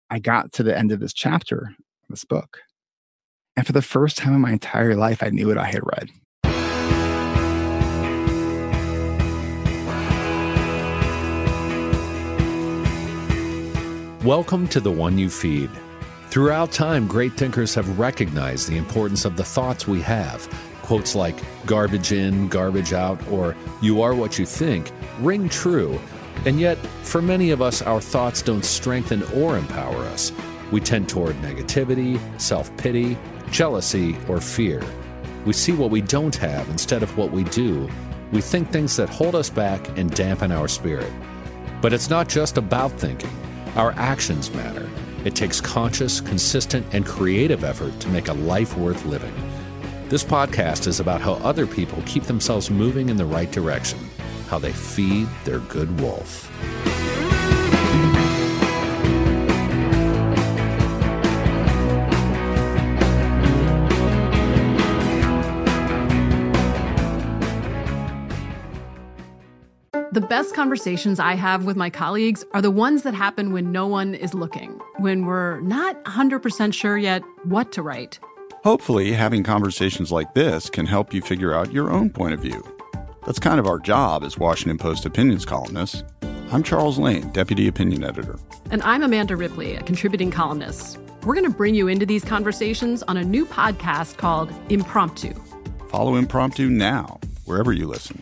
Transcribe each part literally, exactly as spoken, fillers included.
I got to the end of this chapter, this book. And for the first time in my entire life, I knew what I had read. Welcome to The One You Feed. Throughout time, great thinkers have recognized the importance of the thoughts we have. Quotes like garbage in, garbage out, or you are what you think ring true. And yet, for many of us, our thoughts don't strengthen or empower us. We tend toward negativity, self-pity, jealousy, or fear. We see what we don't have instead of what we do. We think things that hold us back and dampen our spirit. But it's not just about thinking. Our actions matter. It takes conscious, consistent, and creative effort to make a life worth living. This podcast is about how other people keep themselves moving in the right direction, how they feed their good wolf. The best conversations I have with my colleagues are the ones that happen when no one is looking, when we're not one hundred percent sure yet what to write. Hopefully, having conversations like this can help you figure out your own point of view. That's kind of our job as Washington Post opinions columnists. I'm Charles Lane, Deputy Opinion Editor. And I'm Amanda Ripley, a contributing columnist. We're going to bring you into these conversations on a new podcast called Impromptu. Follow Impromptu now, wherever you listen.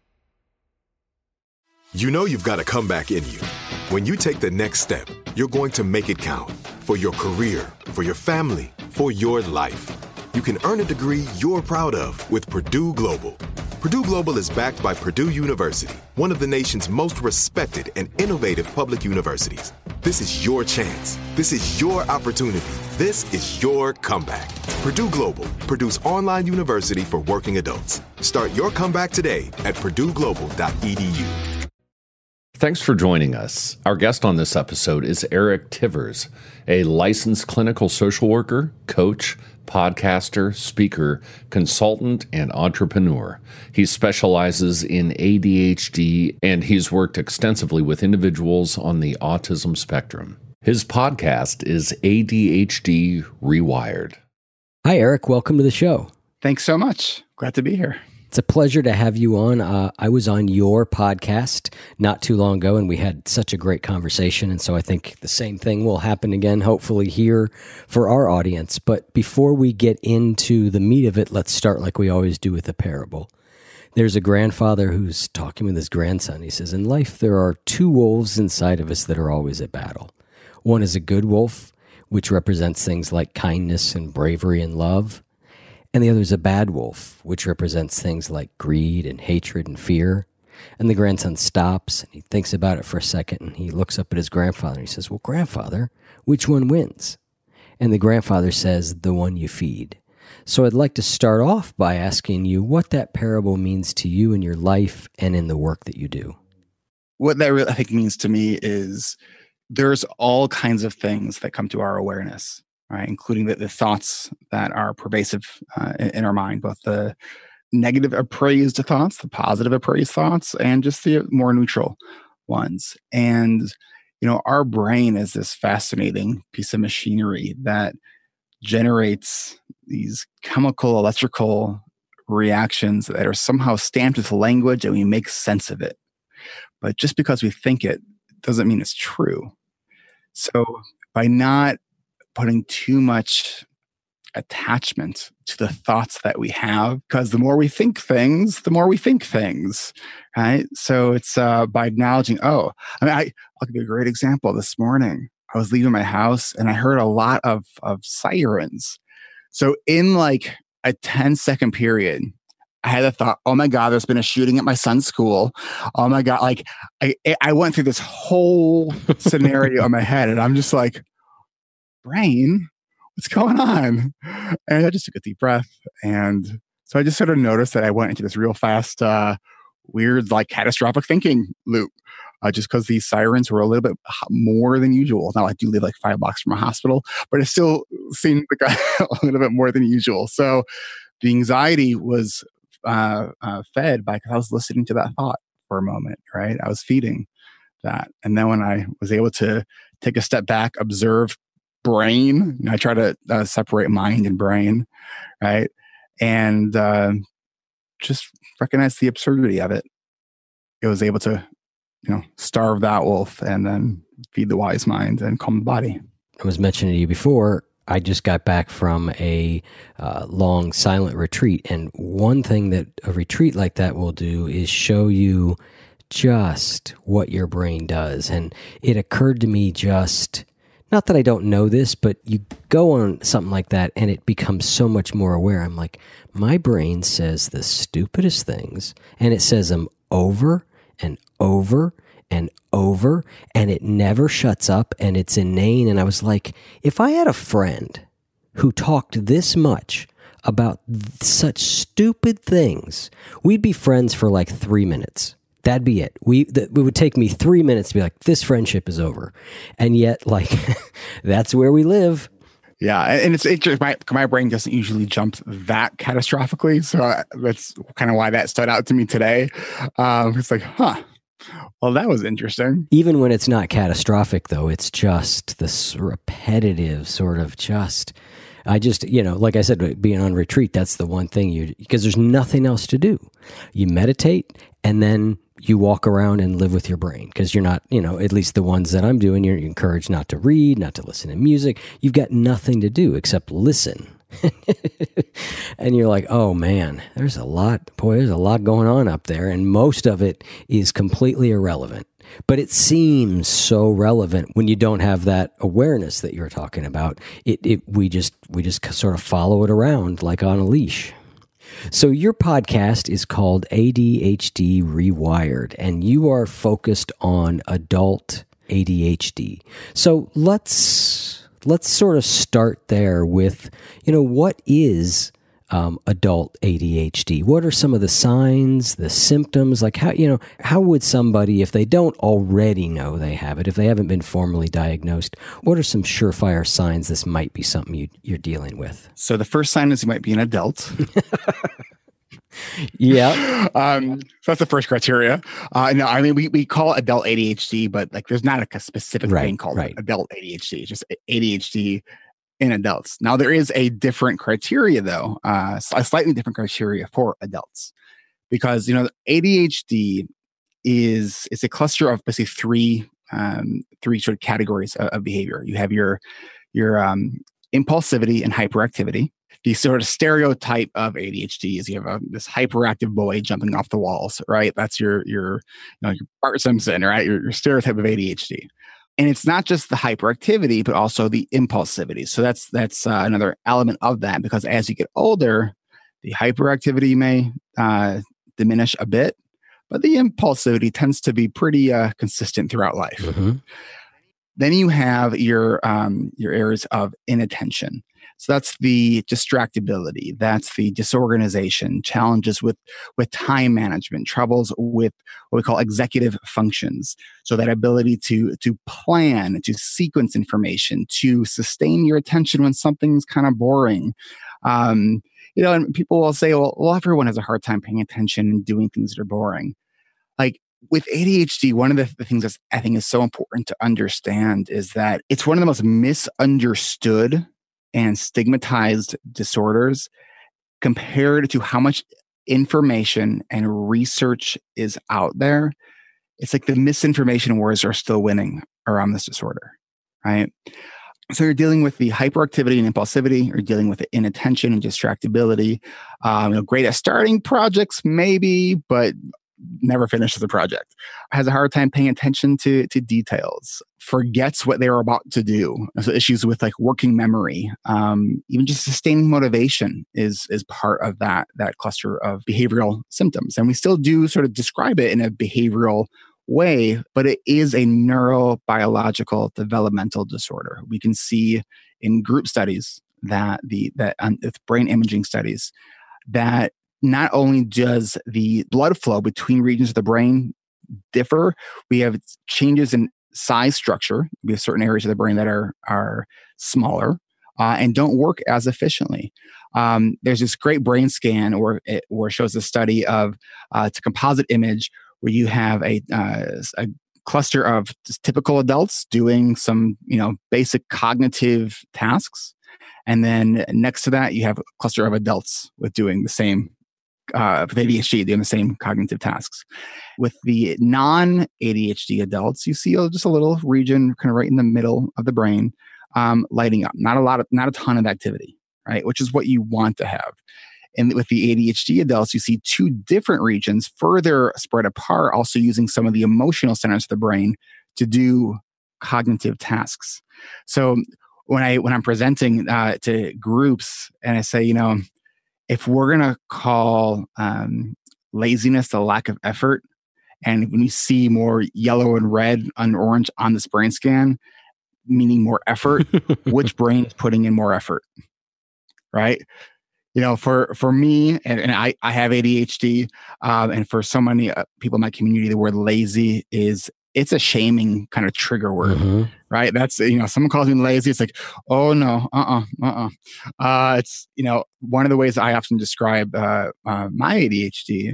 You know you've got a comeback in you. When you take the next step, you're going to make it count. For your career, for your family, for your life. You can earn a degree you're proud of with Purdue Global. Purdue Global is backed by Purdue University, one of the nation's most respected and innovative public universities. This is your chance. This is your opportunity. This is your comeback. Purdue Global, Purdue's online university for working adults. Start your comeback today at purdue global dot e d u. Thanks for joining us. Our guest on this episode is Eric Tivers, a licensed clinical social worker, coach, podcaster, speaker, consultant, and entrepreneur. He specializes in A D H D, and he's worked extensively with individuals on the autism spectrum. His podcast is A D H D Rewired. Hi, Eric. Welcome to the show. Thanks so much. Glad to be here. It's a pleasure to have you on. Uh, I was on your podcast not too long ago, and we had such a great conversation. And so I think the same thing will happen again, hopefully here for our audience. But before we get into the meat of it, let's start like we always do with a parable. There's a grandfather who's talking with his grandson. He says, in life, there are two wolves inside of us that are always at battle. One is a good wolf, which represents things like kindness and bravery and love. And the other is a bad wolf, which represents things like greed and hatred and fear. And the grandson stops and he thinks about it for a second and he looks up at his grandfather and he says, well, grandfather, which one wins? And the grandfather says, the one you feed. So I'd like to start off by asking you what that parable means to you in your life and in the work that you do. What that really, I think, means to me is there's all kinds of things that come to our awareness. Right, including the, the thoughts that are pervasive uh, in, in our mind, both the negative appraised thoughts, the positive appraised thoughts, and just the more neutral ones. And, you know, our brain is this fascinating piece of machinery that generates these chemical, electrical reactions that are somehow stamped with language and we make sense of it. But just because we think it doesn't mean it's true. So by not putting too much attachment to the thoughts that we have, because the more we think things, the more we think things, right? So it's uh, by acknowledging, oh, I mean, I, I'll give you a great example. This morning, I was leaving my house and I heard a lot of, of sirens. So in like a ten second period, I had a thought, oh my God, there's been a shooting at my son's school. Oh my God, like I, I went through this whole scenario in my head and I'm just like, brain, what's going on? And I just took a deep breath. And so I just sort of noticed that I went into this real fast, uh, weird, like catastrophic thinking loop, uh, just because these sirens were a little bit more than usual. Now I do live like five blocks from a hospital, but it still seemed like a, a little bit more than usual. So the anxiety was uh, uh, fed by, because I was listening to that thought for a moment, right? I was feeding that. And then when I was able to take a step back, observe brain. You know, I try to uh, separate mind and brain, right? And uh, just recognize the absurdity of it. It was able to, you know, starve that wolf and then feed the wise mind and calm the body. I was mentioning to you before, I just got back from a uh, long silent retreat. And one thing that a retreat like that will do is show you just what your brain does. And it occurred to me just, not that I don't know this, but you go on something like that and it becomes so much more aware. I'm like, my brain says the stupidest things and it says them over and over and over, and it never shuts up, and it's inane. And I was like, if I had a friend who talked this much about th- such stupid things, we'd be friends for like three minutes. That'd be it. We th- it would take me three minutes to be like, this friendship is over. And yet, like, that's where we live. Yeah, and it's interesting. My, my brain doesn't usually jump that catastrophically, so I, that's kind of why that stood out to me today. Um, it's like, huh. Well, that was interesting. Even when it's not catastrophic, though, it's just this repetitive sort of just, I just, you know, like I said, being on retreat, that's the one thing you, because there's nothing else to do. You meditate and then you walk around and live with your brain because you're not, you know, at least the ones that I'm doing, you're encouraged not to read, not to listen to music. You've got nothing to do except listen. And you're like, oh man, there's a lot, boy, there's a lot going on up there. And most of it is completely irrelevant, but it seems so relevant when you don't have that awareness that you're talking about. It, it, we just, we just sort of follow it around like on a leash. So your podcast is called A D H D Rewired, and you are focused on adult A D H D. So let's let's sort of start there with, you know, what is um, adult A D H D? What are some of the signs, the symptoms? Like how, you know, how would somebody, if they don't already know they have it, if they haven't been formally diagnosed, what are some surefire signs this might be something you, you're dealing with? So the first sign is you might be an adult. Yeah. Um, so that's the first criteria. Uh, no, I mean, we, we call it adult A D H D, but like there's not like a specific right, thing called right. adult A D H D. It's just A D H D in adults. Now, there is a different criteria, though, uh, a slightly different criteria for adults, because, you know, A D H D is it's a cluster of basically three um, three sort of categories of, of behavior. You have your your um, impulsivity and hyperactivity. The sort of stereotype of A D H D is you have a, this hyperactive boy jumping off the walls, right? That's your your you know your Bart Simpson, right? Your, your stereotype of A D H D. And it's not just the hyperactivity, but also the impulsivity. So that's that's uh, another element of that, because as you get older, the hyperactivity may uh, diminish a bit, but the impulsivity tends to be pretty uh, consistent throughout life. Mm-hmm. Then you have your um, your areas of inattention. So that's the distractibility, that's the disorganization, challenges with, with time management, troubles with what we call executive functions. So that ability to, to plan, to sequence information, to sustain your attention when something's kind of boring. Um, you know, and people will say, well, well, everyone has a hard time paying attention and doing things that are boring. Like with A D H D, one of the, the things that I think is so important to understand is that it's one of the most misunderstood and stigmatized disorders compared to how much information and research is out there. It's like the misinformation wars are still winning around this disorder, right? So you're dealing with the hyperactivity and impulsivity, you're dealing with the inattention and distractibility. Um, you know, great at starting projects, maybe, but never finishes a project, has a hard time paying attention to, to details, forgets what they were about to do. So issues with like working memory, um, even just sustaining motivation is, is part of that, that cluster of behavioral symptoms. And we still do sort of describe it in a behavioral way, but it is a neurobiological developmental disorder. We can see in group studies that the, that um, with brain imaging studies that not only does the blood flow between regions of the brain differ, we have changes in size structure. We have certain areas of the brain that are, are smaller uh, and don't work as efficiently. Um, there's this great brain scan where it, where it shows a study of, uh, it's a composite image where you have a, uh, a cluster of just typical adults doing some, you know, basic cognitive tasks. And then next to that, you have a cluster of adults with doing the same, uh, with A D H D, doing the same cognitive tasks. With the non-A D H D adults, you see just a little region kind of right in the middle of the brain um, lighting up. Not a lot of, not a ton of activity, right? Which is what you want to have. And with the A D H D adults, you see two different regions further spread apart, also using some of the emotional centers of the brain to do cognitive tasks. So when I when I'm presenting uh, to groups and I say, you know, if we're gonna call um, laziness the lack of effort, and when you see more yellow and red and orange on this brain scan, meaning more effort, which brain is putting in more effort, right? You know, for, for me, and, and I, I have A D H D, um, and for so many uh, people in my community, the word lazy is, it's a shaming kind of trigger word, mm-hmm. right? That's, you know, someone calls me lazy, it's like, oh no, uh-uh, uh-uh. Uh, it's, you know, one of the ways I often describe uh, uh, my A D H D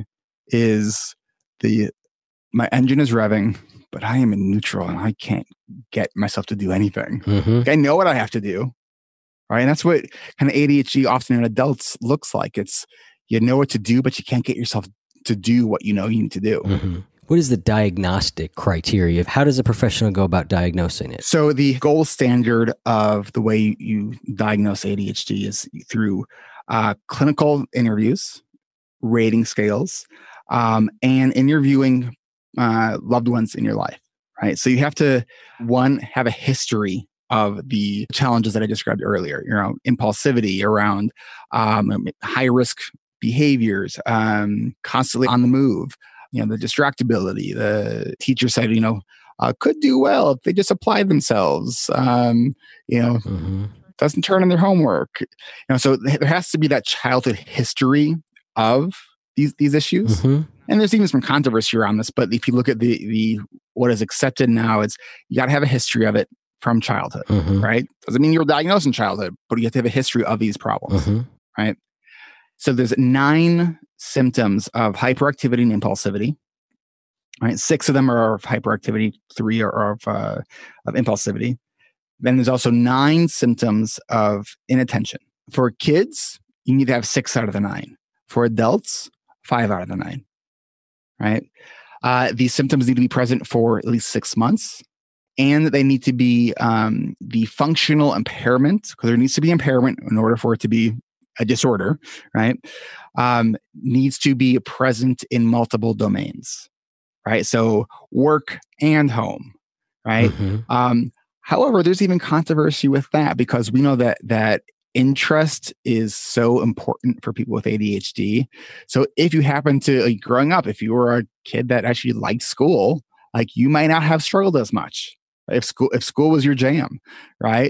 is the, my engine is revving, but I am in neutral and I can't get myself to do anything. Mm-hmm. Like, I know what I have to do. Right. And that's what kind of A D H D often in adults looks like. It's, you know what to do, but you can't get yourself to do what you know you need to do. Mm-hmm. What is the diagnostic criteria? How does a professional go about diagnosing it? So the gold standard of the way you diagnose A D H D is through uh, clinical interviews, rating scales, um, and interviewing uh, loved ones in your life. Right. So you have to, one, have a history of the challenges that I described earlier, you know, impulsivity around um, high risk behaviors, um, constantly on the move, you know, the distractibility. The teacher said, you know, uh, could do well if they just apply themselves, um, you know, mm-hmm. doesn't turn in their homework. You know, so there has to be that childhood history of these these issues. Mm-hmm. And there's even some controversy around this, but if you look at the the what is accepted now, it's you got to have a history of it from childhood, mm-hmm. right? Doesn't mean you're diagnosed in childhood, but you have to have a history of these problems, mm-hmm. right? So there's nine symptoms of hyperactivity and impulsivity, right? Six of them are of hyperactivity, three are of, uh, of impulsivity. Then there's also nine symptoms of inattention. For kids, you need to have six out of the nine. For adults, five out of the nine, right? Uh, these symptoms need to be present for at least six months. And they need to be um, the functional impairment, because there needs to be impairment in order for it to be a disorder, right? Um, needs to be present in multiple domains, right? So work and home, right? Mm-hmm. Um, however, there's even controversy with that because we know that that interest is so important for people with A D H D. So if you happen to, like, growing up, if you were a kid that actually liked school, like you might not have struggled as much. If school, if school was your jam, right?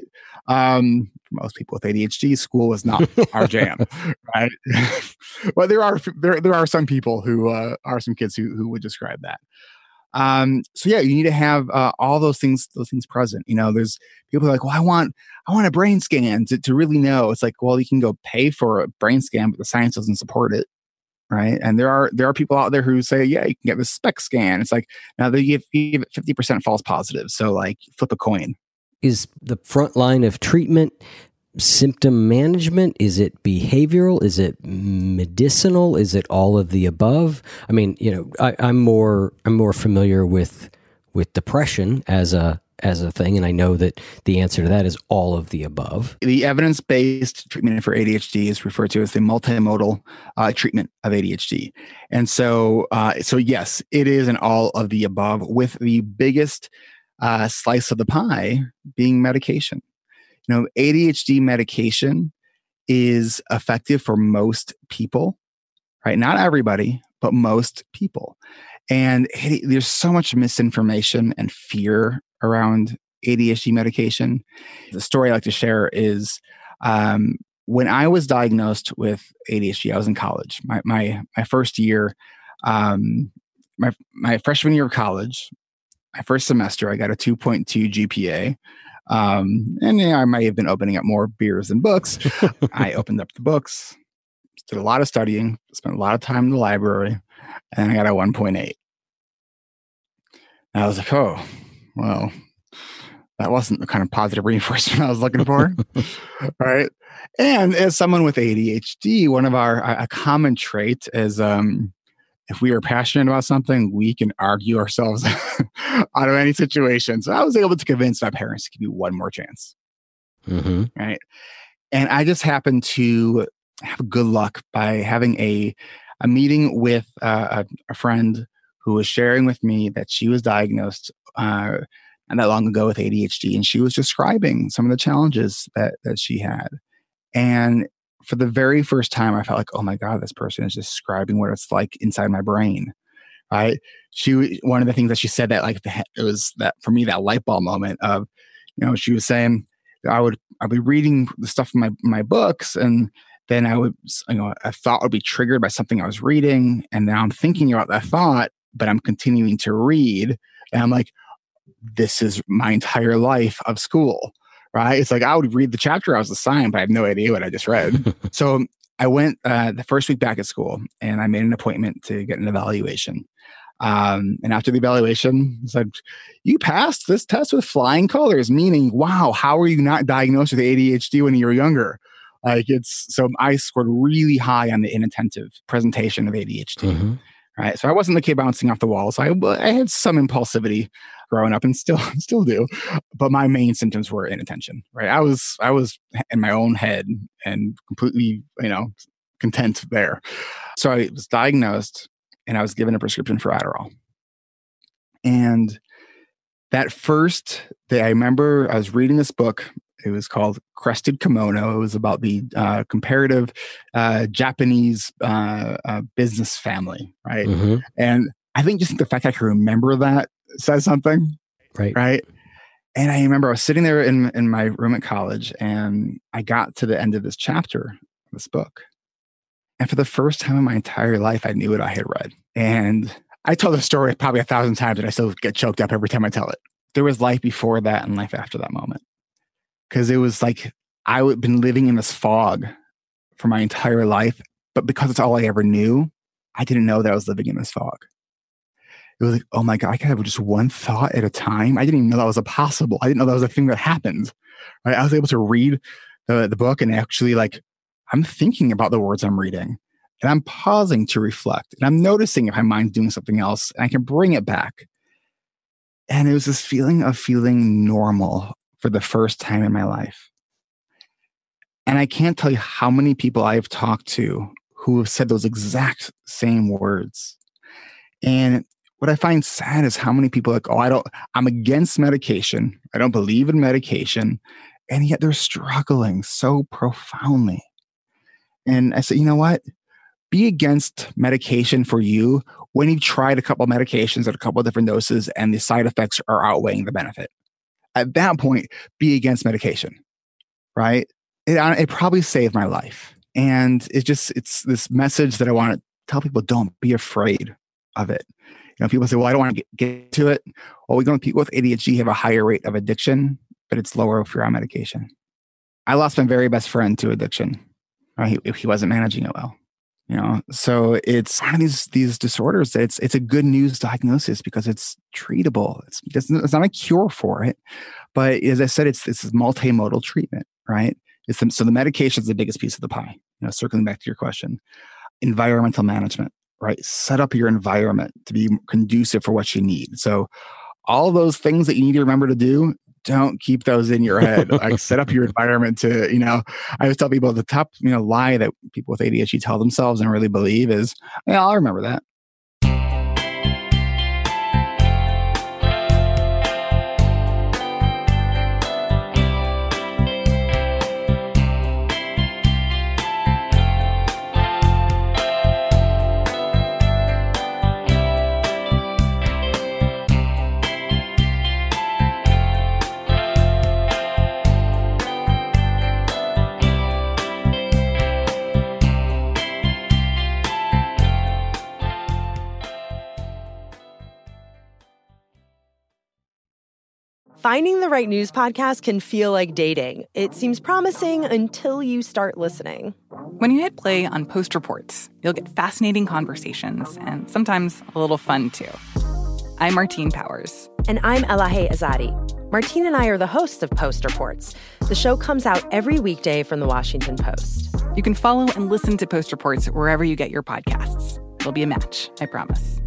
Um, for most people with A D H D, school is not our jam, right? Well, there are there there are some people who uh, are some kids who who would describe that. Um, so yeah, you need to have uh, all those things those things present. You know, there's people who are like, well, I want I want a brain scan to to really know. It's like, well, you can go pay for a brain scan, but the science doesn't support it. Right. And there are there are people out there who say, yeah, you can get the SPECT scan. It's like, now they give, give it fifty percent false positive. So like flip a coin. Is the front line of treatment symptom management? Is it behavioral? Is it medicinal? Is it all of the above? I mean, you know, I, I'm more I'm more familiar with with depression as a as a thing. And I know that the answer to that is all of the above. The evidence-based treatment for A D H D is referred to as the multimodal uh, treatment of A D H D. And so, uh, so yes, it is an all of the above, with the biggest uh, slice of the pie being medication. You know, A D H D medication is effective for most people, right? Not everybody, but most people. And it, there's so much misinformation and fear around A D H D medication. The story I like to share is um, when I was diagnosed with A D H D, I was in college. My my my first year, um, my my freshman year of college, my first semester, I got a two point two G P A. Um, and you know, I might have been opening up more beers than books. I opened up the books, did a lot of studying, spent a lot of time in the library, and I got a one point eight. And I was like, oh, well, that wasn't the kind of positive reinforcement I was looking for. Right. And as someone with A D H D, one of our, a common trait is um, if we are passionate about something, we can argue ourselves out of any situation. So I was able to convince my parents to give me one more chance. Mm-hmm. Right. And I just happened to have good luck by having a, a meeting with uh, a, a friend who was sharing with me that she was diagnosed uh, not that long ago with A D H D. And she was describing some of the challenges that, that she had. And for the very first time, I felt like, oh my God, this person is describing what it's like inside my brain. Right. She, one of the things that she said that like, the, it was that for me, that light bulb moment of, you know, she was saying I would, I'd be reading the stuff in my, my books, and then I would, you know, a thought would be triggered by something I was reading. And now I'm thinking about that thought, but I'm continuing to read. And I'm like, this is my entire life of school, right? It's like I would read the chapter I was assigned, but I have no idea what I just read. So I went uh, the first week back at school, and I made an appointment to get an evaluation. Um, and after the evaluation, it said, you passed this test with flying colors, meaning, wow, how are you not diagnosed with A D H D when you were younger? Like it's, so I scored really high on the inattentive presentation of A D H D. Mm-hmm. Right. So I wasn't the kid bouncing off the walls. I, I had some impulsivity growing up and still, still do, but my main symptoms were inattention, right? I was, I was in my own head and completely, you know, content there. So I was diagnosed and I was given a prescription for Adderall. And that first day, I remember I was reading this book. It was called Crested Kimono. It was about the uh, comparative uh, Japanese uh, uh, business family, right? Mm-hmm. And I think just the fact that I can remember that says something, right? Right. And I remember I was sitting there in in my room at college, and I got to the end of this chapter, this book, and for the first time in my entire life, I knew what I had read. And I told the story probably a thousand times, and I still get choked up every time I tell it. There was life before that and life after that moment. Because it was like I had been living in this fog for my entire life, but because it's all I ever knew, I didn't know that I was living in this fog. It was like, oh my God, I could have just one thought at a time. I didn't even know that was a possible. I didn't know that was a thing that happened. Right? I was able to read the, the book and actually like, I'm thinking about the words I'm reading, and I'm pausing to reflect, and I'm noticing if my mind's doing something else, and I can bring it back. And it was this feeling of feeling normal for the first time in my life. And I can't tell you how many people I've talked to who have said those exact same words. And what I find sad is how many people are like, oh, I don't, I'm against medication. I don't believe in medication. And yet they're struggling so profoundly. And I said, you know what? Be against medication for you when you've tried a couple of medications at a couple of different doses and the side effects are outweighing the benefit. At that point, be against medication, right? It, it probably saved my life. And it's just, it's this message that I want to tell people, don't be afraid of it. You know, people say, well, I don't want to get, get to it. Well, we know people with A D H D have a higher rate of addiction, but it's lower if you're on medication. I lost my very best friend to addiction. Right? He, he wasn't managing it well. You know, so it's one of these these disorders that it's it's a good news diagnosis because it's treatable. It's it's not a cure for it, but as I said, it's it's multimodal treatment, right? It's the, so the medication is the biggest piece of the pie. You know, circling back to your question, environmental management, right? Set up your environment to be conducive for what you need. So all those things that you need to remember to do, don't keep those in your head. Like set up your environment to, you know, I always tell people the top, you know, lie that people with A D H D tell themselves and really believe is, yeah, I'll remember that. Finding the right news podcast can feel like dating. It seems promising until you start listening. When you hit play on Post Reports, you'll get fascinating conversations and sometimes a little fun, too. I'm Martine Powers. And I'm Elahe Azadi. Martine and I are the hosts of Post Reports. The show comes out every weekday from the Washington Post. You can follow and listen to Post Reports wherever you get your podcasts. It'll be a match, I promise.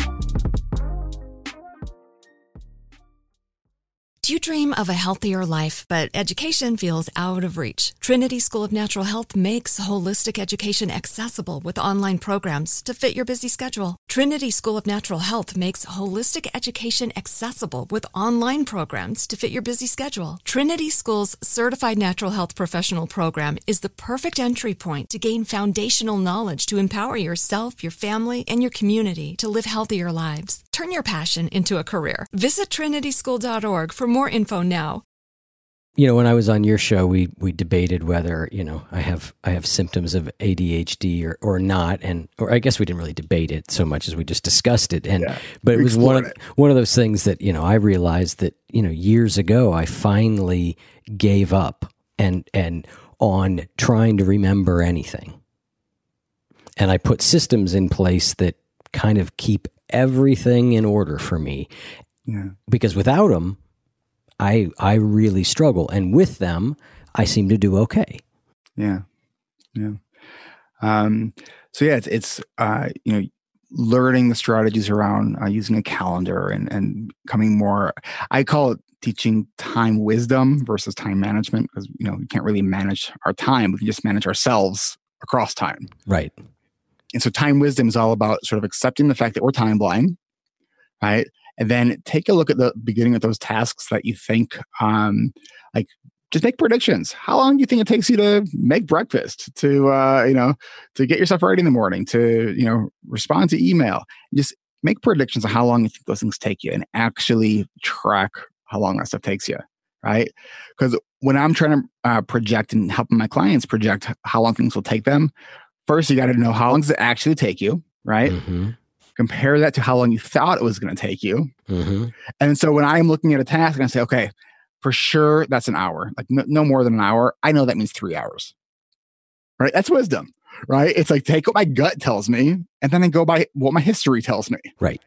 Do you dream of a healthier life, but education feels out of reach? Trinity School of Natural Health makes holistic education accessible with online programs to fit your busy schedule. Trinity School of Natural Health makes holistic education accessible with online programs to fit your busy schedule. Trinity School's Certified Natural Health Professional Program is the perfect entry point to gain foundational knowledge to empower yourself, your family, and your community to live healthier lives. Turn your passion into a career. Visit trinity school dot org for more info now. You know, when I was on your show, we we debated whether, you know, I have I have symptoms of A D H D or, or not, and or I guess we didn't really debate it so much as we just discussed it. And yeah, but it was one of it. one of those things that, you know, I realized that, you know, years ago I finally gave up and and on trying to remember anything. And I put systems in place that kind of keep everything in order for me. Yeah. Because without them, I I really struggle, and with them, I seem to do okay. Yeah, yeah. Um, so yeah, it's it's uh, you know, learning the strategies around uh, using a calendar and and becoming more. I call it teaching time wisdom versus time management, because you know we can't really manage our time; we can just manage ourselves across time. Right. And so time wisdom is all about sort of accepting the fact that we're time blind, right? And then take a look at the beginning of those tasks that you think, um, like, just make predictions. How long do you think it takes you to make breakfast, to, uh, you know, to get yourself ready in the morning, to, you know, respond to email? Just make predictions of how long you think those things take you and actually track how long that stuff takes you, right? Because when I'm trying to uh, project and helping my clients project how long things will take them, first, you got to know how long does it actually take you, right? Mm-hmm. Compare that to how long you thought it was going to take you. Mm-hmm. And so when I'm looking at a task and I say, okay, for sure, that's an hour, like no, no more than an hour. I know that means three hours, right? That's wisdom, right? It's like, take what my gut tells me and then I go by what my history tells me. Right.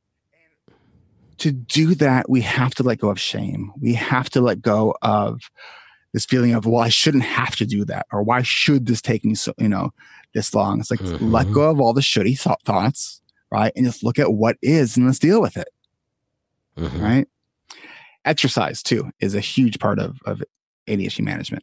To do that, we have to let go of shame. We have to let go of this feeling of, well, I shouldn't have to do that, or why should this take me so, you know, this long? It's like, mm-hmm. let go of all the shitty th- thoughts, right? And just look at what is and let's deal with it, mm-hmm. right? Exercise, too, is a huge part of, of A D H D management.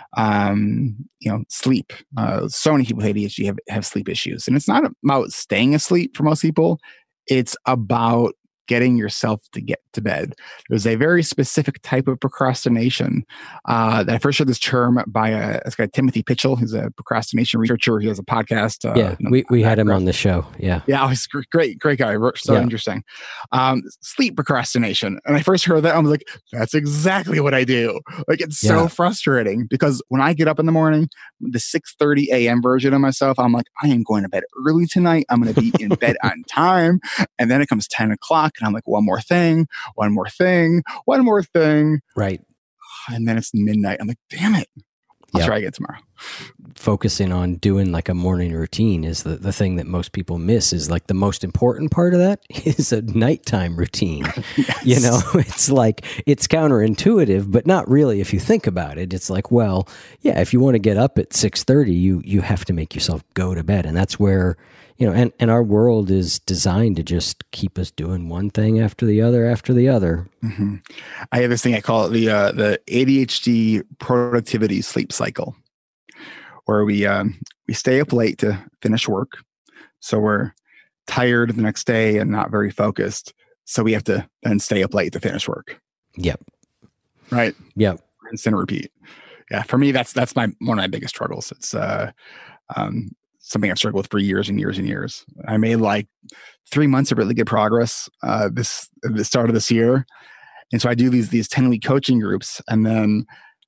Um, you know, sleep. Uh, so many people with A D H D have, have sleep issues. And it's not about staying asleep for most people. It's about getting yourself to get to bed. There's a very specific type of procrastination uh, that I first heard this term by a, this guy, Timothy Pitchell, who's a procrastination researcher. He has a podcast. Uh, yeah, you know, we, we had him on the show. Yeah. Yeah, he's a great, great guy. So yeah. interesting. Um, sleep procrastination. And I first heard that, I was like, that's exactly what I do. Like, it's yeah. so frustrating because when I get up in the morning, the six thirty a.m. version of myself, I'm like, I am going to bed early tonight. I'm going to be in bed on time. And then it comes ten o'clock. And I'm like, one more thing, one more thing, one more thing. Right. And then it's midnight. I'm like, damn it. I'll yep. try again tomorrow. Focusing on doing like a morning routine is the, the thing that most people miss. Is like the most important part of that is a nighttime routine. Yes. You know, it's like, it's counterintuitive, but not really if you think about it. It's like, well, yeah, if you want to get up at six thirty, you you have to make yourself go to bed. And that's where, you know, and, and our world is designed to just keep us doing one thing after the other after the other. Mm-hmm. I have this thing, I call it the uh, the A D H D productivity sleep cycle, where we um, we stay up late to finish work. So we're tired the next day and not very focused. So we have to then stay up late to finish work. Yep. Right? Yep. Rinse and repeat. Yeah. For me, that's that's my one of my biggest struggles. It's uh, um, something I've struggled with for years and years and years. I made like three months of really good progress uh, this at the start of this year. And so I do these these ten-week coaching groups. And then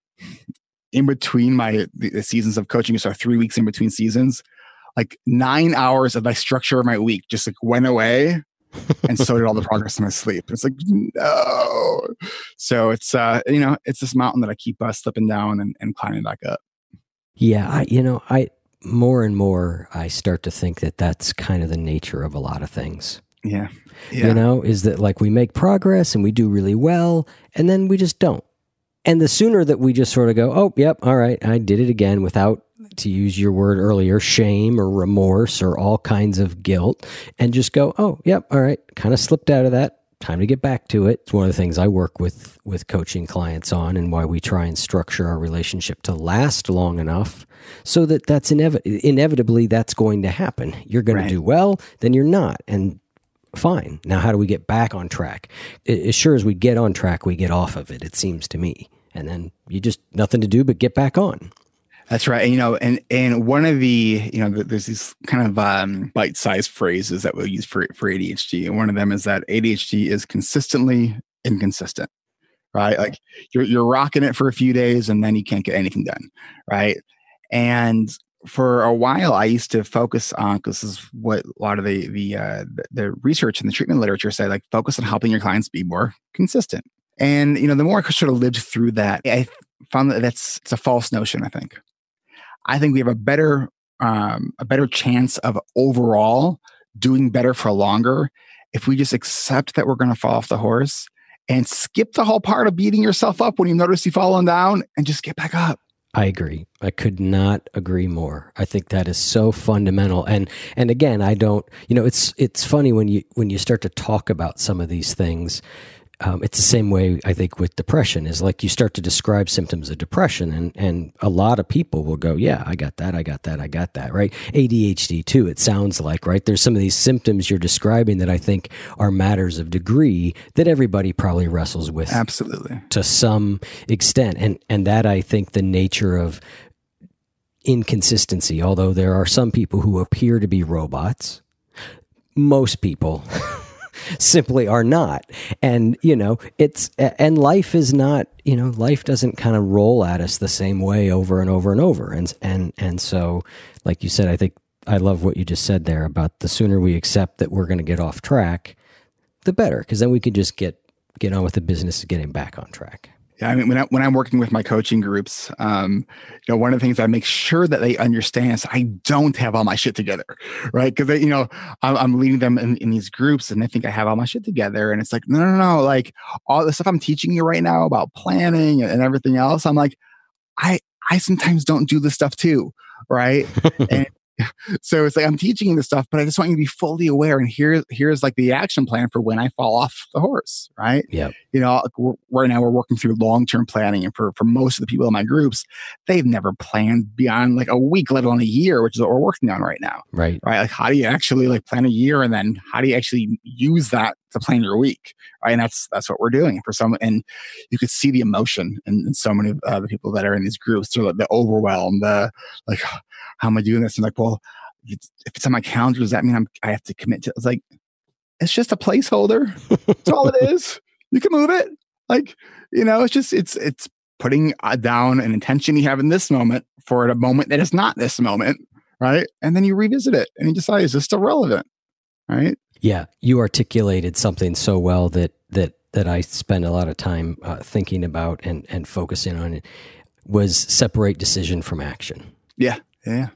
in between my the, the seasons of coaching, so three weeks in between seasons, like nine hours of my structure of my week just like went away. And so did all the progress in my sleep. It's like, no. So it's, uh, you know, it's this mountain that I keep uh, slipping down and, and climbing back up. Yeah. I, you know, I, more and more, I start to think that that's kind of the nature of a lot of things. Yeah. yeah. You know, is that like we make progress and we do really well, and then we just don't. And the sooner that we just sort of go, oh, yep, all right, I did it again without, to use your word earlier, shame or remorse or all kinds of guilt, and just go, oh, yep, all right, kind of slipped out of that. Time to get back to it. It's one of the things I work with with coaching clients on, and why we try and structure our relationship to last long enough so that that's inev- inevitably that's going to happen. You're going right. to do well, then you're not. And fine. Now, how do we get back on track? As sure as we get on track, we get off of it, it seems to me. And then you just, nothing to do but get back on. That's right. And, you know, and, and one of the, you know, there's these kind of um, bite-sized phrases that we'll use for, for A D H D. And one of them is that A D H D is consistently inconsistent, right? Like you're, you're rocking it for a few days and then you can't get anything done, right? And for a while, I used to focus on, because this is what a lot of the the, uh, the the research and the treatment literature say, like focus on helping your clients be more consistent. And you know, the more I sort of lived through that, I found that that's it's a false notion. I think, I think we have a better um, a better chance of overall doing better for longer if we just accept that we're going to fall off the horse and skip the whole part of beating yourself up when you notice you've fallen down and just get back up. I agree. I could not agree more. I think that is so fundamental. And and again, I don't, you know, it's it's funny when you when you start to talk about some of these things. Um, it's the same way, I think, with depression, is like you start to describe symptoms of depression, and, and a lot of people will go, yeah, I got that, I got that, I got that, right? A D H D too, it sounds like, right? There's some of these symptoms you're describing that I think are matters of degree that everybody probably wrestles with. Absolutely. To some extent. And, and that, I think, the nature of inconsistency, although there are some people who appear to be robots, most people simply are not. And, you know, it's, and life is not, you know, life doesn't kind of roll at us the same way over and over and over. And, and, and so, like you said, I think I love what you just said there about the sooner we accept that we're going to get off track, the better, because then we can just get, get on with the business of getting back on track. Yeah, I mean, when I, when I'm working with my coaching groups, um, you know, one of the things I make sure that they understand is I don't have all my shit together, right? Because you know, I'm, I'm leading them in, in these groups, and they think I have all my shit together, and it's like, no, no, no, like all the stuff I'm teaching you right now about planning and, and everything else, I'm like, I I sometimes don't do this stuff too, right? and so it's like I'm teaching you this stuff, but I just want you to be fully aware. And here, here's like the action plan for when I fall off the horse, right? Yeah. You know, we're, right now we're working through long-term planning, and for for most of the people in my groups, they've never planned beyond like a week, let alone a year, which is what we're working on right now. Right. Right. Like, how do you actually like plan a year, and then how do you actually use that to plan your week? Right. And that's that's what we're doing for some. And you could see the emotion in, in so many of uh, the people that are in these groups. They're like the overwhelm, the like, how am I doing this? And like, well, if it's on my calendar, does that mean I'm, I have to commit to it? It's like, it's just a placeholder. That's all it is. You can move it. Like, you know, it's just, it's, it's putting uh, down an intention you have in this moment for a moment that is not this moment. Right. And then you revisit it and you decide, is this still relevant? Right. Yeah. You articulated something so well that, that, that I spend a lot of time uh, thinking about and, and focusing on it, was separate decision from action. Yeah. Yeah.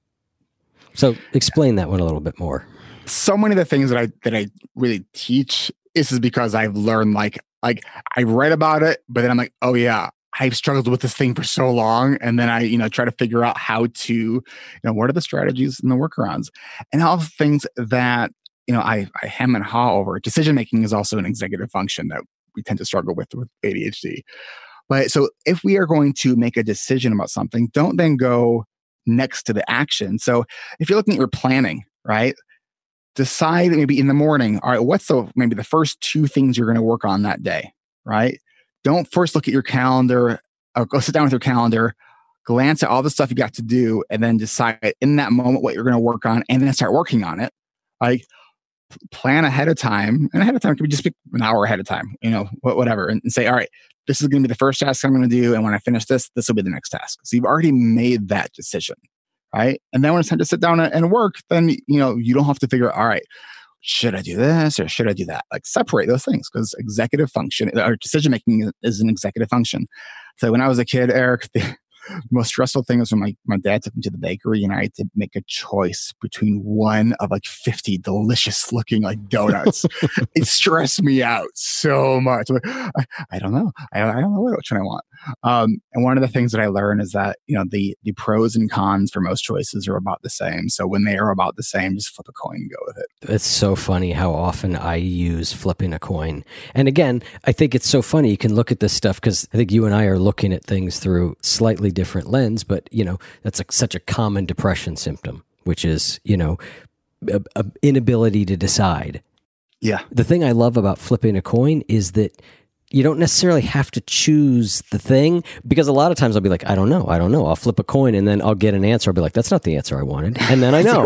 So explain that one a little bit more. So many of the things that I that I really teach is, is because I've learned like like I read about it, but then I'm like, oh yeah, I've struggled with this thing for so long, and then I you know try to figure out how to you know what are the strategies and the workarounds, and all the things that you know I I hem and haw over. Decision making is also an executive function that we tend to struggle with with A D H D. But so if we are going to make a decision about something, don't then go next to the action. So if you're looking at your planning, right, decide maybe in the morning, all right, what's the maybe the first two things you're going to work on that day, right? Don't first look at your calendar, or go sit down with your calendar, glance at all the stuff you got to do, and then decide in that moment what you're going to work on, and then start working on it. Like, plan ahead of time, and ahead of time can be just pick an hour ahead of time, you know, whatever, and, and say, all right, this is going to be the first task I'm going to do, and when I finish this, this will be the next task. So you've already made that decision, right? And then when it's time to sit down and work, then you know you don't have to figure out, all right, should I do this or should I do that? Like, separate those things, because executive function or decision making is an executive function. So when I was a kid, Eric, the, The most stressful thing was when my, my dad took me to the bakery and I had to make a choice between one of like fifty delicious looking like donuts. It stressed me out so much. Like, I, I don't know. I, I don't know which one I want. Um, and one of the things that I learned is that, you know, the, the pros and cons for most choices are about the same. So when they are about the same, just flip a coin and go with it. It's so funny how often I use flipping a coin. And again, I think it's so funny. You can look at this stuff because I think you and I are looking at things through slightly different lens, but you know, that's a, such a common depression symptom, which is, you know, a, a inability to decide. Yeah. The thing I love about flipping a coin is that you don't necessarily have to choose the thing, because a lot of times I'll be like, I don't know. I don't know. I'll flip a coin and then I'll get an answer. I'll be like, that's not the answer I wanted. And then I know.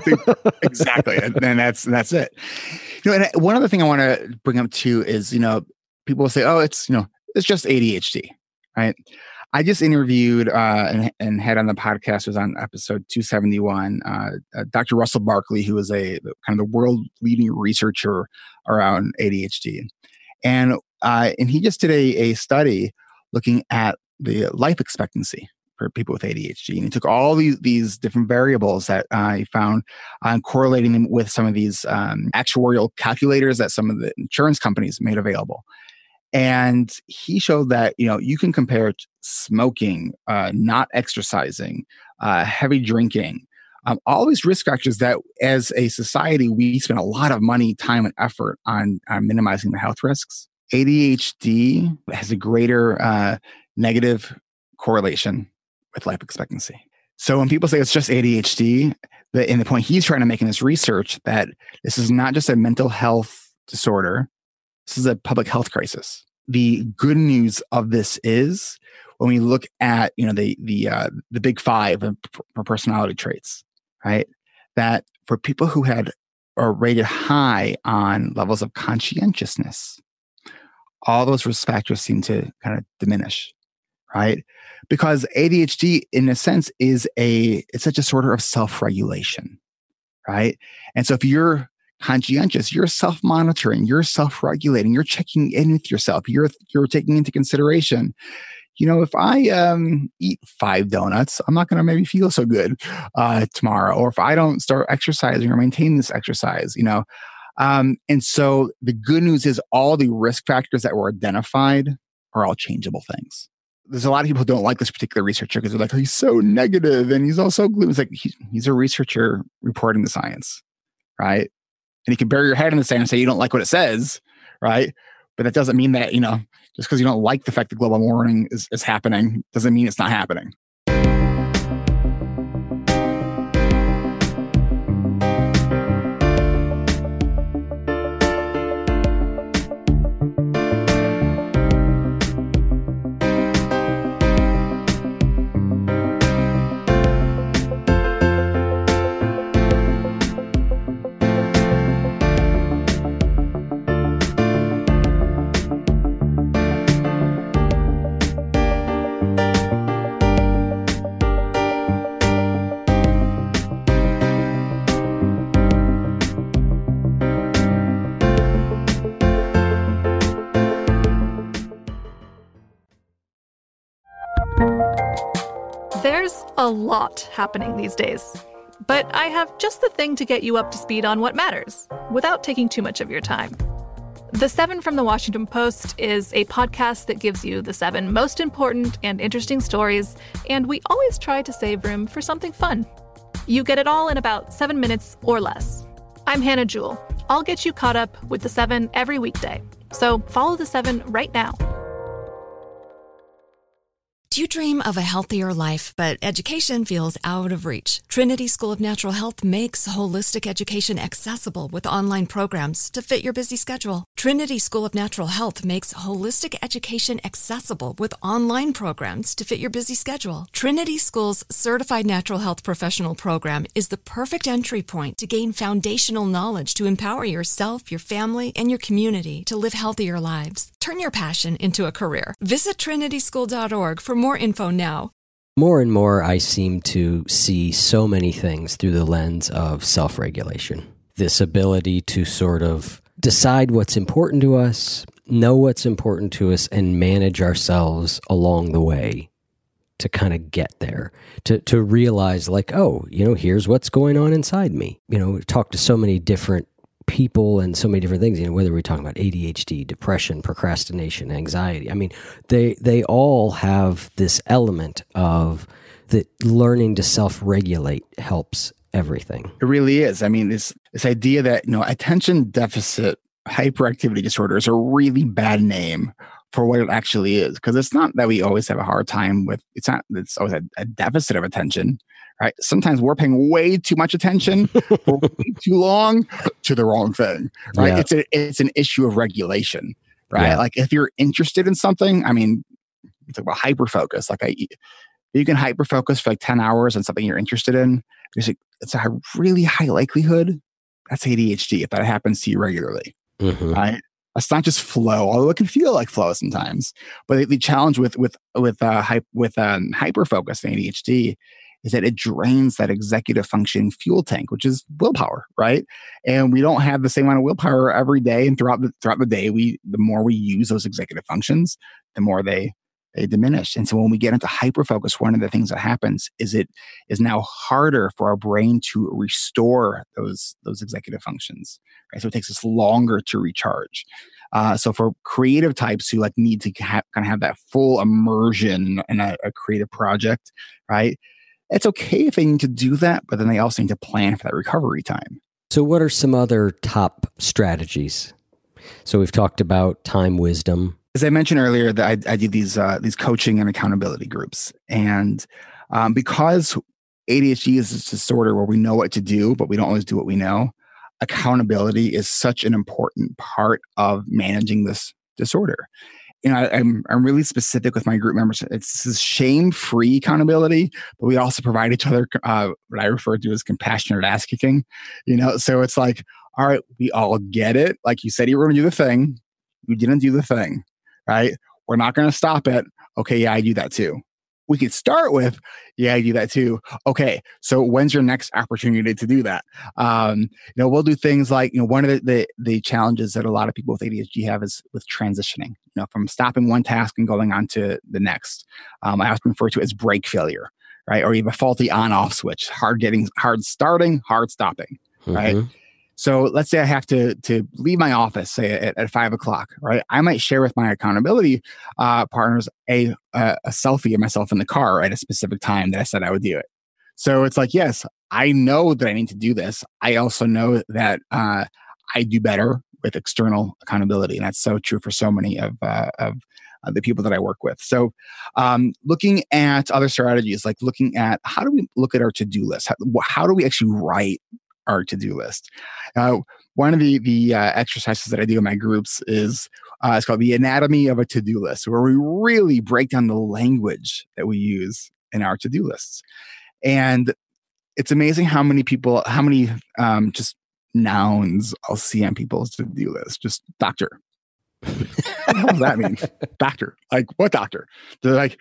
Exactly. And that's, that's it. You know, and one other thing I want to bring up too is, you know, people will say, oh, it's, you know, it's just A D H D, right? I just interviewed uh, and, and had on the podcast, was on episode two seventy-one, uh, uh, Doctor Russell Barkley, who is a kind of the world leading researcher around A D H D. And uh, and he just did a, a study looking at the life expectancy for people with A D H D. And he took all these, these different variables that uh, he found and uh, correlating them with some of these um, actuarial calculators that some of the insurance companies made available. And he showed that, you know, you can compare smoking, uh, not exercising, uh, heavy drinking, um, all these risk factors that as a society, we spend a lot of money, time, and effort on, on minimizing the health risks. A D H D has a greater uh, negative correlation with life expectancy. So when people say it's just A D H D, the, and the point he's trying to make in this research, that this is not just a mental health disorder, this is a public health crisis. The good news of this is when we look at, you know, the the uh, the big five for personality traits, right? That for people who had or rated high on levels of conscientiousness, all those risk factors seem to kind of diminish, right? Because A D H D, in a sense, is a it's a disorder of self-regulation, right? And so if you're conscientious, you're self-monitoring, you're self-regulating, you're checking in with yourself, you're you're taking into consideration, you know, if I um, eat five donuts, I'm not going to maybe feel so good uh, tomorrow, or if I don't start exercising or maintain this exercise, you know. Um, and so the good news is all the risk factors that were identified are all changeable things. There's a lot of people who don't like this particular researcher because they're like, oh, he's so negative and he's also gloomy. It's like, he, he's a researcher reporting the science, right? And you can bury your head in the sand and say you don't like what it says, right? But that doesn't mean that, you know, just because you don't like the fact that global warming is, is happening, doesn't mean it's not happening. There's a lot happening these days, but I have just the thing to get you up to speed on what matters without taking too much of your time. The Seven from the Washington Post is a podcast that gives you the seven most important and interesting stories, and we always try to save room for something fun. You get it all in about seven minutes or less. I'm Hannah Jewell. I'll get you caught up with the Seven every weekday, so follow the Seven right now. Do you dream of a healthier life, but education feels out of reach? Trinity School of Natural Health makes holistic education accessible with online programs to fit your busy schedule. Trinity School of Natural Health makes holistic education accessible with online programs to fit your busy schedule. Trinity School's Certified Natural Health Professional Program is the perfect entry point to gain foundational knowledge to empower yourself, your family, and your community to live healthier lives. Turn your passion into a career. Visit trinity school dot org for more info now. More and more, I seem to see so many things through the lens of self-regulation. This ability to sort of decide what's important to us, know what's important to us, and manage ourselves along the way to kind of get there, to to realize like, oh, you know, here's what's going on inside me. You know, we talk to so many different people and so many different things, you know, whether we're talking about A D H D, depression, procrastination, anxiety. I mean, they they all have this element of that learning to self-regulate helps everything. It really is. I mean, this this idea that, you know, attention deficit hyperactivity disorder is a really bad name for what it actually is. Because it's not that we always have a hard time with, it's not, it's always a, a deficit of attention, right? Sometimes we're paying way too much attention for way too long to the wrong thing, right? Yeah. It's a, it's an issue of regulation, right? Yeah. Like if you're interested in something, I mean, you talk about hyper focus. Like I, you can hyper focus for like ten hours on something you're interested in. There's a, it's a really high likelihood that's A D H D if that happens to you regularly, mm-hmm. right? It's not just flow, although it can feel like flow sometimes. But the, the challenge with with with uh, hy- with um, hyper focus and A D H D is that it drains that executive function fuel tank, which is willpower, right? And we don't have the same amount of willpower every day, and throughout the throughout the day, we the more we use those executive functions, the more they they diminish. And so when we get into hyperfocus, one of the things that happens is it is now harder for our brain to restore those, those executive functions. Right? So it takes us longer to recharge. Uh, so for creative types who like need to ha- kind of have that full immersion in a, a creative project, right? It's okay if they need to do that, but then they also need to plan for that recovery time. So what are some other top strategies? So we've talked about time wisdom. As I mentioned earlier, that I, I do these uh, these coaching and accountability groups, and um, because A D H D is this disorder where we know what to do, but we don't always do what we know. Accountability is such an important part of managing this disorder. You know, I, I'm I'm really specific with my group members. It's this shame-free accountability, but we also provide each other uh, what I refer to as compassionate ass kicking. You know, so it's like, all right, we all get it. Like you said, you were going to do the thing, you didn't do the thing. Right? We're not going to stop it. Okay, yeah, I do that too. We could start with, yeah, I do that too. Okay, so when's your next opportunity to do that? Um, you know, we'll do things like, you know, one of the, the the challenges that a lot of people with A D H D have is with transitioning. You know, from stopping one task and going on to the next. Um, I often refer to it as break failure, right? Or you have a faulty on-off switch, hard getting, hard starting, hard stopping, mm-hmm. right? So let's say I have to to leave my office, say at, at five o'clock, right? I might share with my accountability uh, partners a, a a selfie of myself in the car at a specific time that I said I would do it. So it's like, yes, I know that I need to do this. I also know that uh, I do better with external accountability, and that's so true for so many of uh, of uh, the people that I work with. So um, looking at other strategies, like looking at how do we look at our to-do list? How, how do we actually write our to-do list? Uh, one of the the uh, exercises that I do in my groups is uh, it's called the anatomy of a to-do list, where we really break down the language that we use in our to-do lists. And it's amazing how many people, how many um, just nouns I'll see on people's to-do list. Just doctor. What does that mean? Doctor. Like, what doctor? They're like,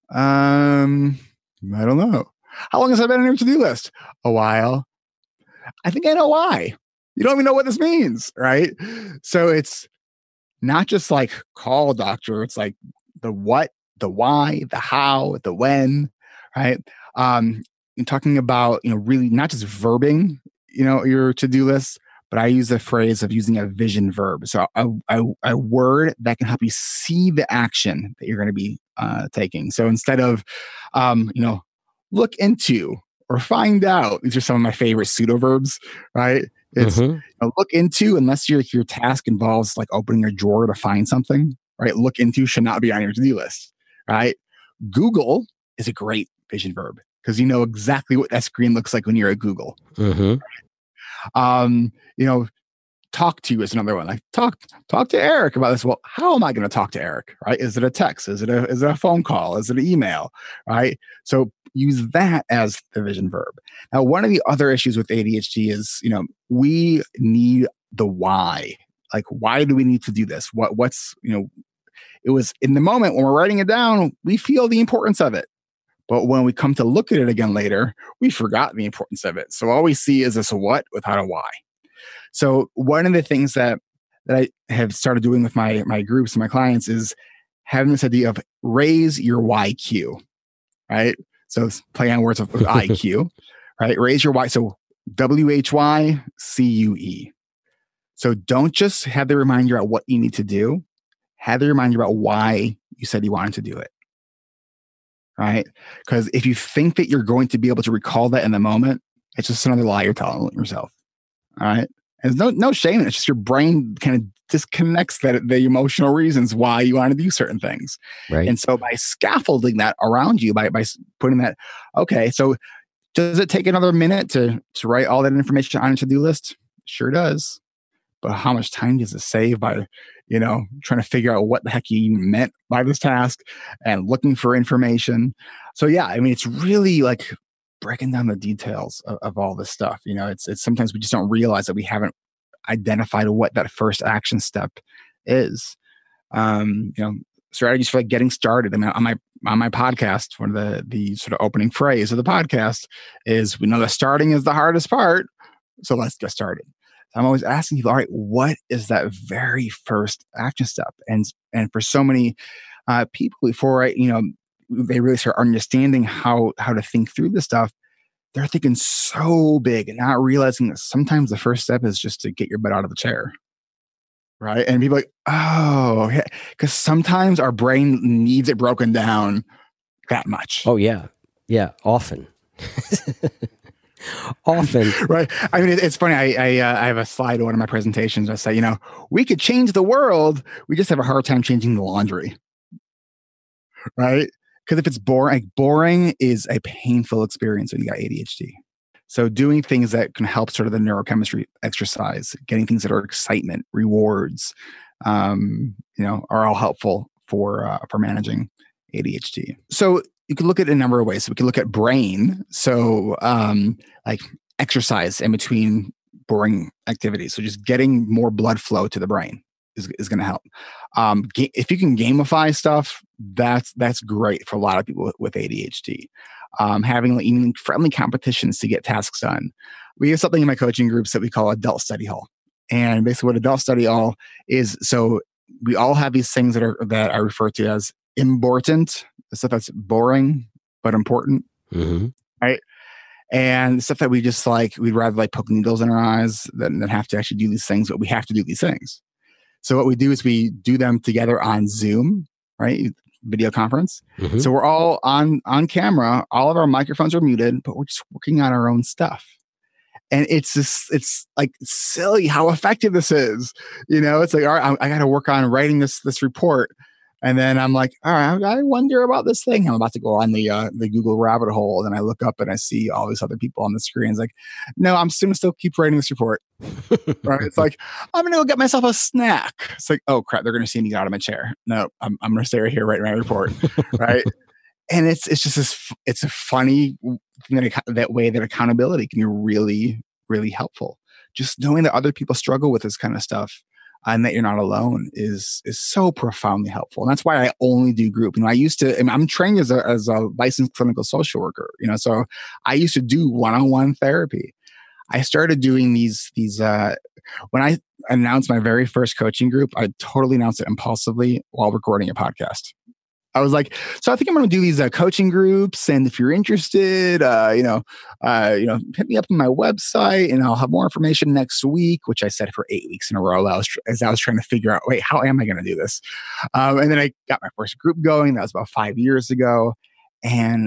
um, I don't know. How long has that been on your to-do list? A while. I think I know why. You don't even know what this means, right? So it's not just like call a doctor. It's like the what, the why, the how, the when, right? Um, and talking about, you know, really not just verbing, you know, your to-do list, but I use the phrase of using a vision verb. So a, a, a word that can help you see the action that you're going to be uh, taking. So instead of, um, you know, look into or find out, these are some of my favorite pseudo verbs, right? It's mm-hmm. you know, look into, unless your your task involves like opening a drawer to find something, right? Look into should not be on your to-do list, right? Google is a great vision verb because you know exactly what that screen looks like when you're at Google. Mm-hmm. Um, you know, talk to is another one. Like talk, talk to Eric about this. Well, how am I going to talk to Eric? Right? Is it a text? Is it a is it a phone call? Is it an email? Right? So use that as the vision verb. Now, one of the other issues with A D H D is, you know, we need the why. Like, why do we need to do this? What what's you know, it was in the moment when we're writing it down, we feel the importance of it. But when we come to look at it again later, we forgot the importance of it. So all we see is this what without a why. So one of the things that, that I have started doing with my, my groups and my clients is having this idea of raise your why Q. right? So play on words of I Q, right? Raise your why. So W H Y C U E. So don't just have the reminder about what you need to do. Have the reminder about why you said you wanted to do it, right? Because if you think that you're going to be able to recall that in the moment, it's just another lie you're telling yourself, all right? And there's no, no shame in it. It's just your brain kind of disconnects that the emotional reasons why you want to do certain things. Right. And so by scaffolding that around you, by, by putting that, okay, so does it take another minute to, to write all that information on a to-do list? Sure does. But how much time does it save by, you know, trying to figure out what the heck you even meant by this task and looking for information? So yeah, I mean, it's really like breaking down the details of, of all this stuff. You know, it's it's sometimes we just don't realize that we haven't identified what that first action step is. Um, you know, strategies for like getting started. I mean, on my on my podcast, one of the the sort of opening phrase of the podcast is, we know that starting is the hardest part, so let's get started. I'm always asking people, all right, what is that very first action step? And and for so many uh, people, before I, you know, they really start understanding how how to think through this stuff, they're thinking so big and not realizing that sometimes the first step is just to get your butt out of the chair, right? And people are like, oh, yeah, because sometimes our brain needs it broken down that much. Oh yeah, yeah, often. Often. Right. I mean, it, it's funny. I I, uh, I have a slide in one of my presentations. I say, you know, we could change the world. We just have a hard time changing the laundry. Right. Because if it's boring, like boring is a painful experience when you got A D H D. So doing things that can help sort of the neurochemistry exercise, getting things that are excitement, rewards, um, you know, are all helpful for uh, for managing A D H D. So you can look at it a number of ways. So we can look at brain. So um, like exercise in between boring activities. So just getting more blood flow to the brain is, is going to help. Um, ga- if you can gamify stuff, that's that's great for a lot of people with, with A D H D. Um, having like, even friendly competitions to get tasks done. We have something in my coaching groups that we call adult study hall. And basically what adult study hall is, so we all have these things that are that I refer to as important, the stuff that's boring but important, mm-hmm. right? And stuff that we just like, we'd rather like poke needles in our eyes than, than have to actually do these things, but we have to do these things. So what we do is we do them together on Zoom, right? Video conference. Mm-hmm. So we're all on on camera, all of our microphones are muted, but we're just working on our own stuff. And it's just, it's like silly how effective this is. You know, it's like, all right, I, I got to work on writing this this report. And then I'm like, all right, I wonder about this thing. I'm about to go on the uh, the Google rabbit hole. And then I look up and I see all these other people on the screen. It's like, no, I'm still still keep writing this report. Right? It's like, I'm going to go get myself a snack. It's like, oh crap, they're going to see me get out of my chair. No, I'm I'm going to stay right here writing my report. Right? And it's it's just this, it's a funny thing that, that way that accountability can be really, really helpful. Just knowing that other people struggle with this kind of stuff and that you're not alone is is so profoundly helpful. And that's why I only do group. You know, I used to, I mean, I'm trained as a, as a licensed clinical social worker, you know, so I used to do one-on-one therapy. I started doing these, these, uh, when I announced my very first coaching group, I totally announced it impulsively while recording a podcast. I was like, so I think I'm going to do these uh, coaching groups, and if you're interested, uh, you know, uh, you know, hit me up on my website, and I'll have more information next week. Which I said for eight weeks in a row. I was tr- as I was trying to figure out, wait, how am I going to do this? Um, and then I got my first group going. That was about five years ago, and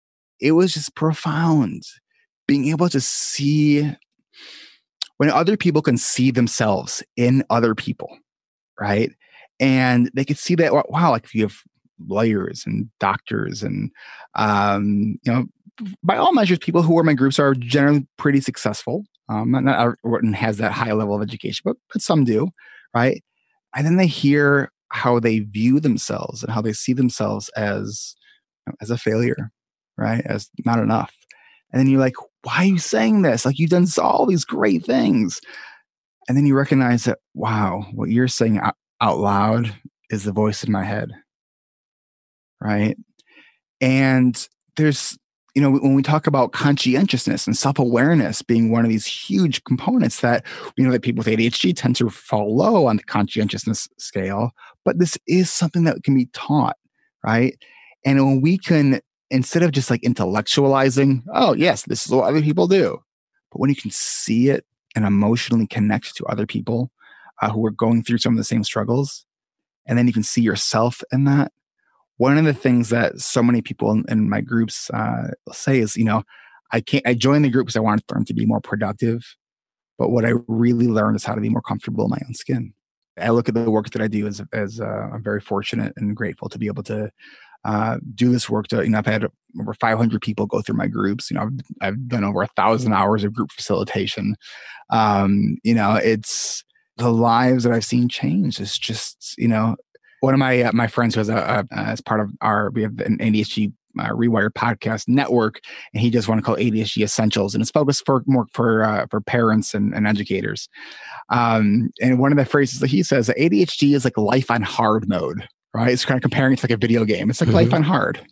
it was just profound being able to see when other people can see themselves in other people, right? And they could see that, wow, like if you have lawyers and doctors and, um, you know, by all measures, people who are my groups are generally pretty successful. Um, not, not everyone has that high level of education, but, but some do, right? And then they hear how they view themselves and how they see themselves as, as a failure, right? As not enough. And then you're like, why are you saying this? Like, you've done all these great things. And then you recognize that, wow, what you're saying out, out loud is the voice in my head. Right. And there's, you know, when we talk about conscientiousness and self-awareness being one of these huge components that, you know, that people with A D H D tend to fall low on the conscientiousness scale, but this is something that can be taught. Right. And when we can instead of just like intellectualizing, oh, yes, this is what other people do. But when you can see it and emotionally connect to other people uh, who are going through some of the same struggles, and then you can see yourself in that. One of the things that so many people in, in my groups uh, say is, you know, I can't, I joined the group because I wanted them to be more productive. But what I really learned is how to be more comfortable in my own skin. I look at the work that I do as, as uh, I'm very fortunate and grateful to be able to uh, do this work. To, you know, I've had over five hundred people go through my groups. You know, I've, I've done over a thousand hours of group facilitation. Um, you know, it's the lives that I've seen change. It's just, you know, one of my uh, my friends who has a, a as part of our, we have an A D H D Uh, Rewired podcast network, and he does one called A D H D Essentials, and it's focused for more for uh, for parents and, and educators. Um, and one of the phrases that he says, A D H D is like life on hard mode, right? It's kind of comparing it to like a video game. It's like mm-hmm. life on hard,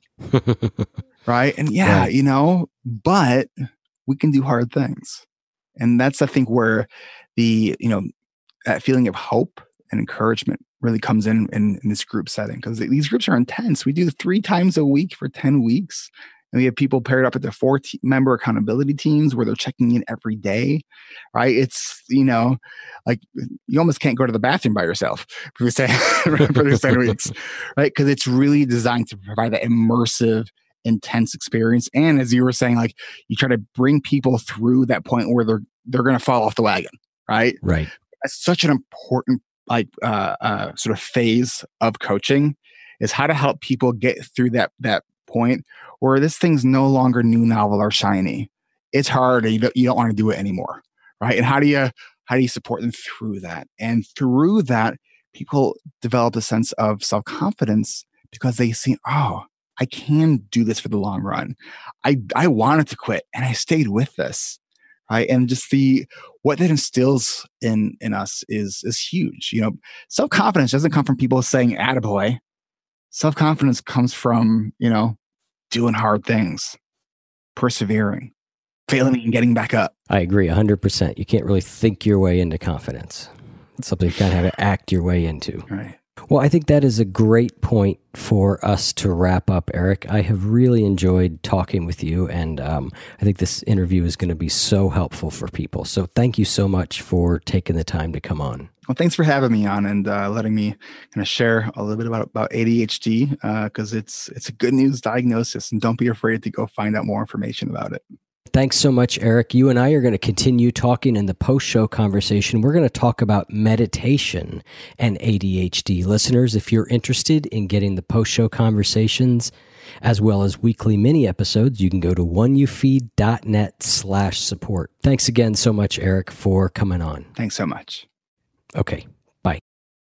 right? And yeah, right. you know, but we can do hard things, and that's I think where the you know that feeling of hope and encouragement really comes in, in in this group setting, because these groups are intense. We do three times a week for ten weeks. And we have people paired up with the four te- member accountability teams where they're checking in every day, right? It's, you know, like you almost can't go to the bathroom by yourself for these ten, for these ten weeks, right? Because it's really designed to provide that immersive, intense experience. And as you were saying, like you try to bring people through that point where they're they're going to fall off the wagon, right? Right. That's such an important like uh, uh, sort of phase of coaching, is how to help people get through that that point where this thing's no longer new, novel, or shiny. It's hard, and you don't, you don't want to do it anymore, right? And how do you how do you support them through that? And through that, people develop a sense of self-confidence because they see, oh, I can do this for the long run. I I wanted to quit, and I stayed with this. Right. And just the, what that instills in, in us is, is huge. You know, self-confidence doesn't come from people saying attaboy. Self-confidence comes from, you know, doing hard things, persevering, failing and getting back up. I agree a hundred percent. You can't really think your way into confidence. It's something you kind of have to act your way into. Right. Well, I think that is a great point for us to wrap up, Eric. I have really enjoyed talking with you, and um, I think this interview is going to be so helpful for people. So thank you so much for taking the time to come on. Well, thanks for having me on and uh, letting me kind of share a little bit about, about A D H D, because uh, it's it's a good news diagnosis, and don't be afraid to go find out more information about it. Thanks so much, Eric. You and I are going to continue talking in the post-show conversation. We're going to talk about meditation and A D H D. Listeners, if you're interested in getting the post-show conversations as well as weekly mini episodes, you can go to oneyoufeed.net slash support. Thanks again so much, Eric, for coming on. Thanks so much. Okay, bye.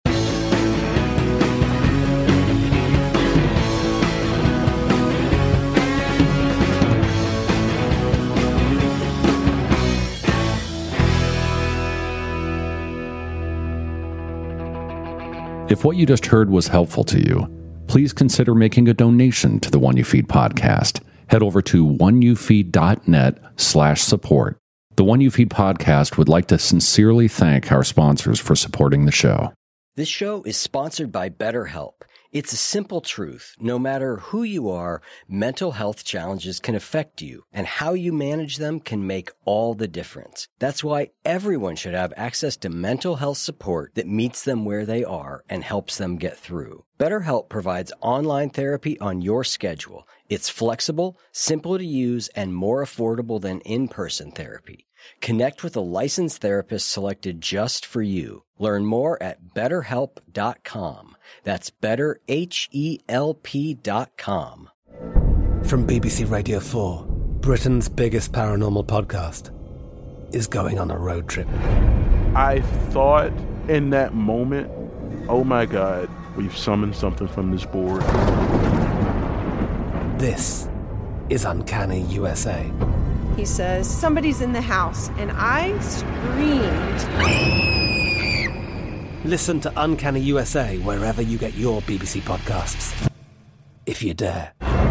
If what you just heard was helpful to you, please consider making a donation to the One You Feed podcast. Head over to oneyoufeed.net slash support. The One You Feed podcast would like to sincerely thank our sponsors for supporting the show. This show is sponsored by BetterHelp. It's a simple truth. No matter who you are, mental health challenges can affect you, and how you manage them can make all the difference. That's why everyone should have access to mental health support that meets them where they are and helps them get through. BetterHelp provides online therapy on your schedule. It's flexible, simple to use, and more affordable than in-person therapy. Connect with a licensed therapist selected just for you. Learn more at better help dot com. That's better help dot com. From B B C Radio four, Britain's biggest paranormal podcast is going on a road trip. I thought in that moment, oh my God, we've summoned something from this board. This is Uncanny U S A. He says, somebody's in the house, and I screamed. Listen to Uncanny U S A wherever you get your B B C podcasts, if you dare.